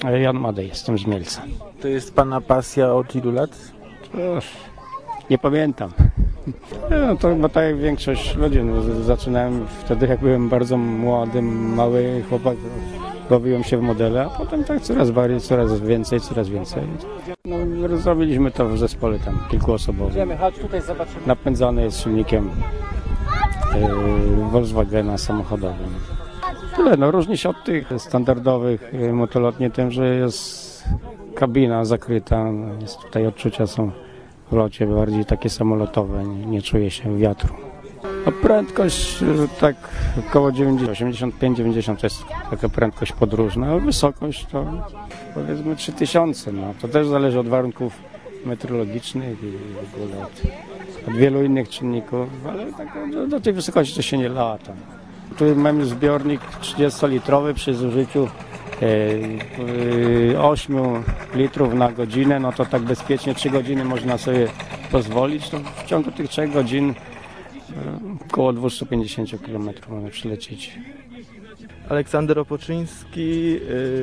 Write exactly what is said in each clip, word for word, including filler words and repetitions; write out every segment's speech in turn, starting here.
Jan Madej, jestem z Mielca. To jest Pana pasja od ilu lat? Uff, nie pamiętam. No to chyba tak jak większość ludzi. No, zaczynałem wtedy, jak byłem bardzo młody, mały chłopak, bawiłem się w modele, a potem tak coraz bardziej, coraz więcej, coraz więcej. No, zrobiliśmy to w zespole tam kilkuosobowym. Napędzany jest silnikiem yy, Volkswagena samochodowym. Tyle, no różni się od tych standardowych yy, motolotni tym, że jest kabina zakryta, no, jest tutaj odczucia są w locie bardziej takie samolotowe, nie, nie czuje się wiatru. No, prędkość tak około dziewięćdziesiąt, osiemdziesiąt pięć dziewięćdziesiąt to jest taka prędkość podróżna, a wysokość to powiedzmy trzy tysiące. No. To też zależy od warunków meteorologicznych i w ogóle od, od wielu innych czynników, ale tak do, do tej wysokości to się nie lata. Tu mamy zbiornik trzydziestolitrowy przy zużyciu osiem litrów na godzinę, no to tak bezpiecznie trzy godziny można sobie pozwolić, to w ciągu tych trzech godzin około dwieście pięćdziesiąt kilometrów można przylecieć. Aleksander Opoczyński,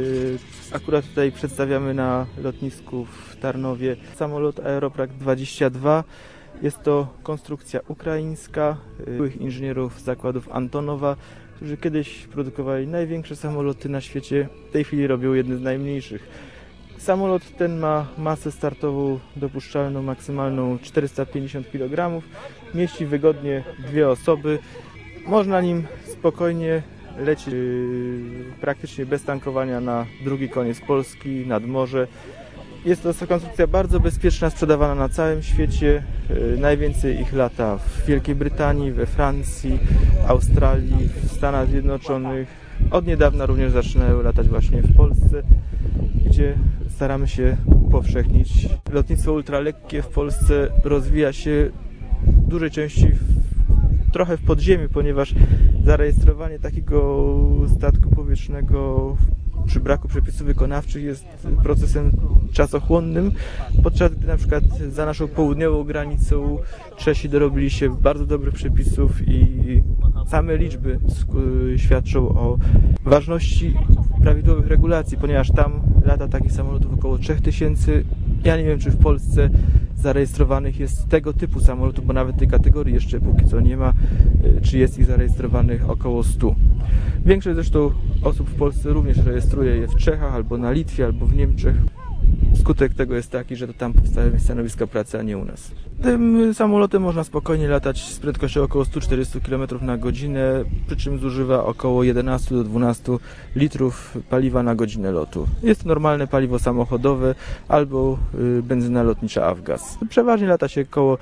akurat tutaj przedstawiamy na lotnisku w Tarnowie samolot Aeroprak dwadzieścia dwa. Jest to konstrukcja ukraińska, byłych inżynierów z zakładów Antonowa, którzy kiedyś produkowali największe samoloty na świecie, w tej chwili robią jedne z najmniejszych. Samolot ten ma masę startową dopuszczalną maksymalną czterysta pięćdziesiąt kilogramów, mieści wygodnie dwie osoby, można nim spokojnie lecieć yy, praktycznie bez tankowania na drugi koniec Polski, nad morze. Jest to konstrukcja bardzo bezpieczna, sprzedawana na całym świecie. Najwięcej ich lata w Wielkiej Brytanii, we Francji, Australii, w Stanach Zjednoczonych. Od niedawna również zaczynają latać właśnie w Polsce, gdzie staramy się upowszechnić. Lotnictwo ultralekkie w Polsce rozwija się w dużej części w, trochę w podziemiu, ponieważ zarejestrowanie takiego statku powietrznego przy braku przepisów wykonawczych jest procesem czasochłonnym, podczas gdy na przykład za naszą południową granicą Czesi dorobili się bardzo dobrych przepisów i same liczby świadczą o ważności prawidłowych regulacji, ponieważ tam lata takich samolotów około trzy tysiące. Ja nie wiem, czy w Polsce zarejestrowanych jest tego typu samolotów, bo nawet tej kategorii jeszcze póki co nie ma, czy jest ich zarejestrowanych około stu. Większość zresztą osób w Polsce również rejestruje je w Czechach, albo na Litwie, albo w Niemczech. Skutek tego jest taki, że to tam powstają stanowiska pracy, a nie u nas. Tym samolotem można spokojnie latać z prędkością około sto czterdzieści kilometrów na godzinę, przy czym zużywa około jedenaście do dwunastu litrów paliwa na godzinę lotu. Jest to normalne paliwo samochodowe albo benzyna lotnicza Avgas. Przeważnie lata się około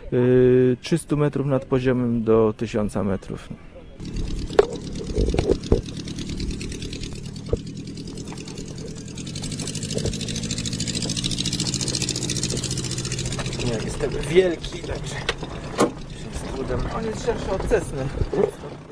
trzysta metrów nad poziomem do tysiąca metrów. Nie, jestem wielki, także z trudem. On jest szerszy od Cessny.